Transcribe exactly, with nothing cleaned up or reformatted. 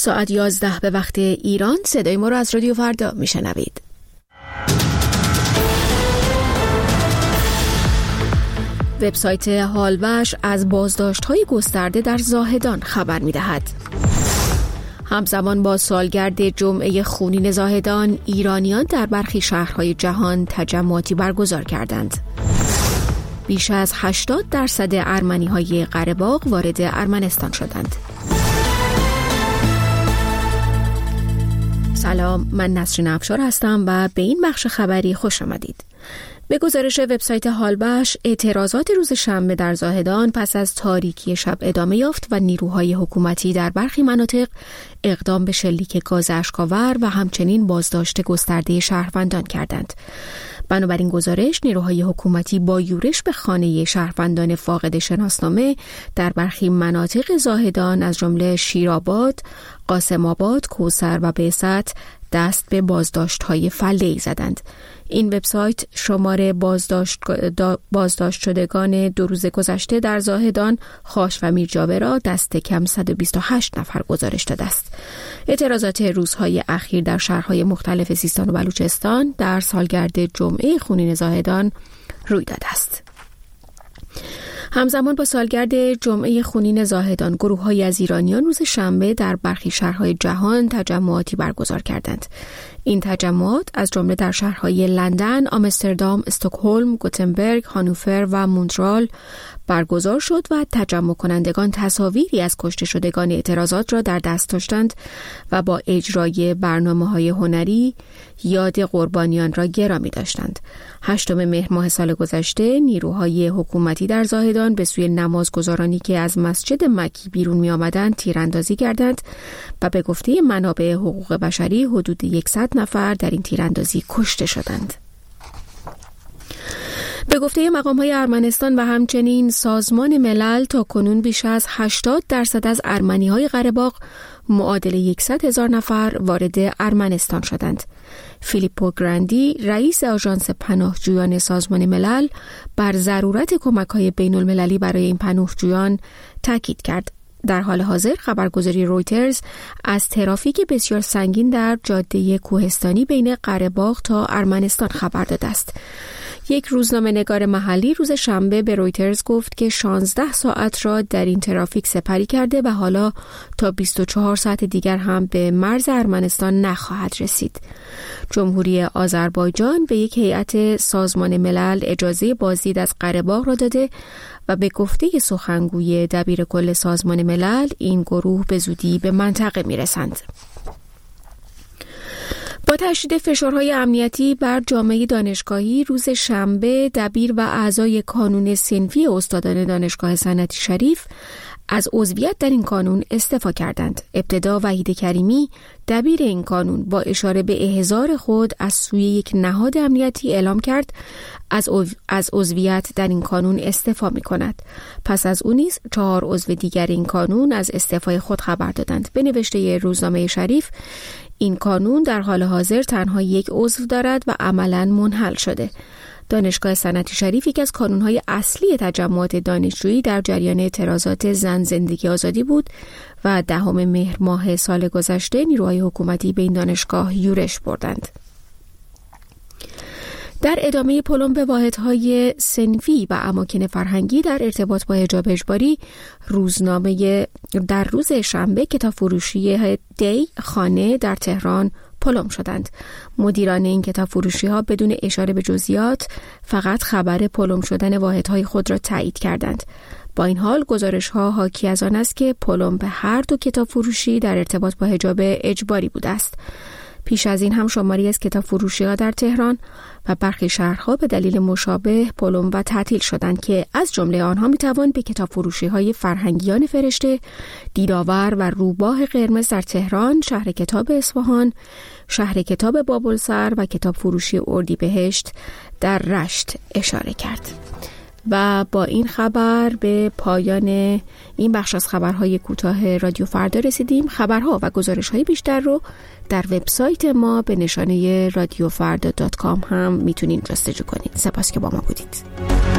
ساعت یازده به وقت ایران. صدای ما را از رادیو فردا میشنوید. وبسایت حالوش از بازداشت‌های گسترده در زاهدان خبر می‌دهد. همزمان با سالگرد جمعه خونین زاهدان، ایرانیان در برخی شهرهای جهان تجمعاتی برگزار کردند. بیش از هشتاد درصد ارمنی‌های قره باغ وارد ارمنستان شدند. سلام، من نسرین افشار هستم و به این بخش خبری خوش آمدید. به گزارش وبسایت حالوش، اعتراضات روز شنبه در زاهدان پس از تاریکی شب ادامه یافت و نیروهای حکومتی در برخی مناطق اقدام به شلیک گاز اشک‌آور و همچنین بازداشت گسترده شهروندان کردند. بنابراین گزارش، نیروهای حکومتی با یورش به خانه شهروندان فاقد شناسنامه در برخی مناطق زاهدان از جمله شیرآباد، قاسم آباد، کوثر و بعثت دست به بازداشت‌های فله‌ای زدند. این وبسایت شمار بازداشت بازداشت شدگان دو روز گذشته در زاهدان، خاش و میرجاوه را دست کم صد و بیست و هشت نفر گزارش داده است. اعتراضات روزهای اخیر در شهرهای مختلف سیستان و بلوچستان در سالگرد جمعه خونین زاهدان روی داده است. همزمان با سالگرد جمعه خونین زاهدان، گروه‌هایی از ایرانیان روز شنبه در برخی شهرهای جهان تجمعاتی برگزار کردند. این تجمعات از جمله در شهرهای لندن، آمستردام، استکهلم، گوتنبرگ، هانوفر و مونترال برگزار شد و تجمع کنندگان تصاویری از کشته شدگان اعتراضات را در دست داشتند و با اجرای برنامه‌های هنری یاد قربانیان را گرامی داشتند. هشتم مهر ماه سال گذشته، نیروهای حکومتی در زاهدان به سوی نمازگزارانی که از مسجد مکی بیرون می آمدند تیراندازی کردند و به گفته منابع حقوق بشری حدود صد نفر در این تیراندازی کشته شدند. به گفته مقام‌های ارمنستان و همچنین سازمان ملل، تا کنون بیش از هشتاد درصد از ارمنی‌های قره باغ معادل صد هزار نفر وارد ارمنستان شدند. فیلیپو گراندی، رئیس آژانس پناهجویان سازمان ملل، بر ضرورت کمک‌های بین‌المللی برای این پناهجویان تاکید کرد. در حال حاضر خبرگزاری رویترز از ترافیک بسیار سنگین در جاده کوهستانی بین قره باغ تا ارمنستان خبر داده است. یک روزنامه‌نگار محلی روز شنبه به رویترز گفت که شانزده ساعت را در این ترافیک سپری کرده و حالا تا بیست و چهار ساعت دیگر هم به مرز ارمنستان نخواهد رسید. جمهوری آذربایجان به یک هیئت سازمان ملل اجازه بازدید از قره باغ را داده و به گفته سخنگوی دبیر کل سازمان ملل، این گروه به زودی به منطقه میرسند. با تشدید فشارهای امنیتی بر جامعه دانشگاهی، روز شنبه دبیر و اعضای کانون صنفی استادان دانشگاه صنعتی شریف از عضویت در این کانون استعفا کردند. ابتدا وحید کریمی، دبیر این کانون، با اشاره به احضار خود از سوی یک نهاد امنیتی اعلام کرد از از عضویت در این کانون استعفا می کند. پس از اون نیز چهار عضو دیگر این کانون از استعفای خود خبر دادند. به نوشته روزنامه شریف، این کانون در حال حاضر تنها یک عضو دارد و عملاً منحل شده. دانشگاه صنعتی شریف یکی از کانون‌های اصلی تجمعات دانشجویی در جریان اعتراضات زن زندگی آزادی بود و دهم مهر ماه سال گذشته نیروهای حکومتی به این دانشگاه یورش بردند. در ادامه پلم به واحدهای صنفی و اماکن فرهنگی در ارتباط با حجاب اجباری، روزنامه در روز شنبه کتاب فروشی دی خانه در تهران پلم شدند. مدیران این کتاب فروشی ها بدون اشاره به جزئیات فقط خبر پلم شدن واحدهای خود را تایید کردند. با این حال گزارش ها حاکی از آن است که پلم به هر دو کتاب فروشی در ارتباط با حجاب اجباری بوده است. پیش از این هم شماری از کتاب فروشی ها در تهران و برخی شهرها به دلیل مشابه پلم و تعطیل شدند که از جمله آنها می توان به کتاب فروشی های فرهنگیان فرشته، دیدآور و روباه قرمز در تهران، شهر کتاب اصفهان، شهر کتاب بابلسر و کتاب فروشی اردیبهشت در رشت اشاره کرد. و با این خبر به پایان این بخش از خبرهای کوتاه رادیو فردا رسیدیم. خبرها و گزارش‌های بیشتر رو در وبسایت ما به نشانه رادیو فردا دات کام هم میتونید جستجو کنید. سپاس که با ما بودید.